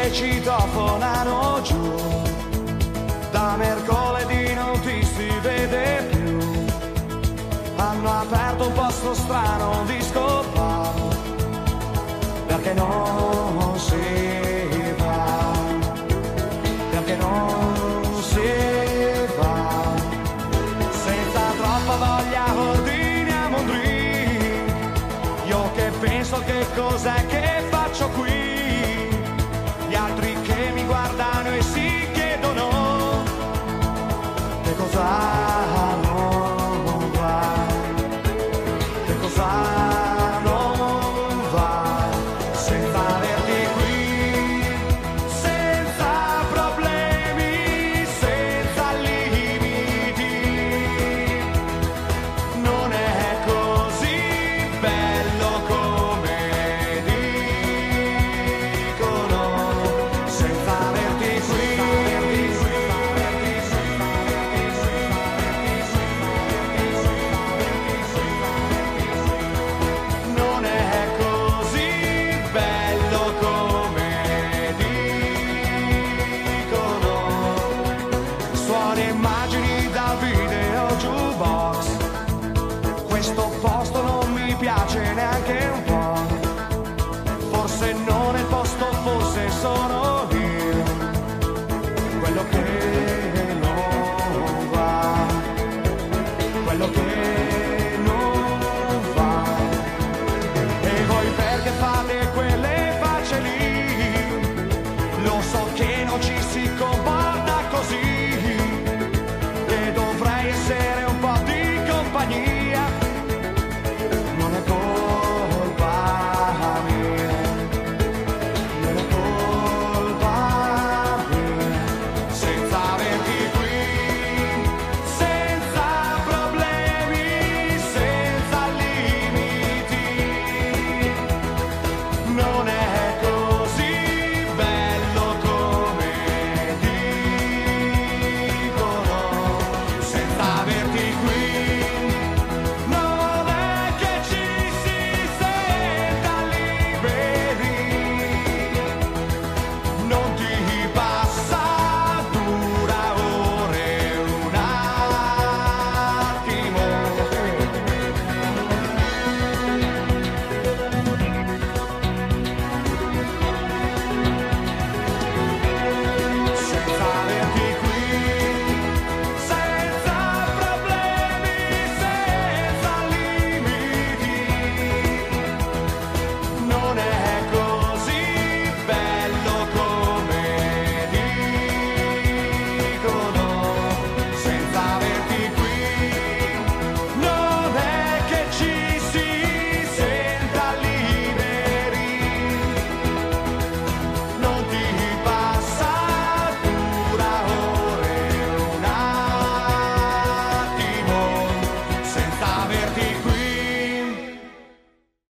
che citofonano giù, da mercoledì non ti si vede più. Hanno aperto un posto strano, un disco bar, perché non si va, perché non si va. Senza troppa voglia ordiniamo un drink. Io che penso che cos'è che faccio qui, gli altri che mi guardano e si chiedono che cosa non va, che cosa non va. Senza averti qui, senza problemi, senza limiti, non è così bello come dicono. Senza averti qui, non è così bello come dicono. Suoni e immagini da video jukebox, questo posto non mi piace neanche un po'.